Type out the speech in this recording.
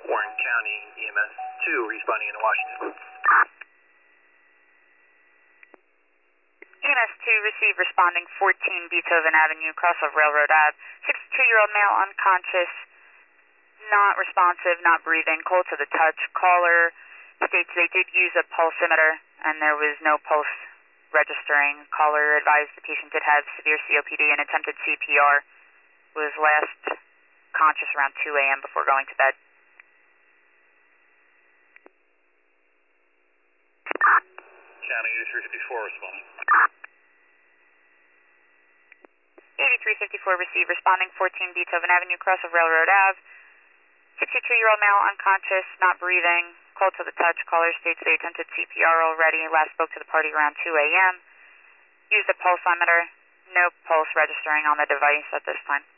Warren County EMS 2 responding into Washington. EMS 2 receive responding 14 Beethoven Avenue, cross of Railroad Ave. 62-year-old male unconscious, not responsive, not breathing, cold to the touch. Caller states they did use a pulsimeter and there was no pulse registering. Caller advised the patient did have severe COPD and attempted CPR. Was last conscious around 2 a.m. before going to bed. County 8354 responding. 8354 receive responding 14 Beethoven Avenue, cross of Railroad Ave. 63-year-old male unconscious, not breathing, cold to the touch. Caller states they attempted CPR already. Last spoke to the party around 2 a.m. Used a pulsometer. No pulse registering on the device at this time.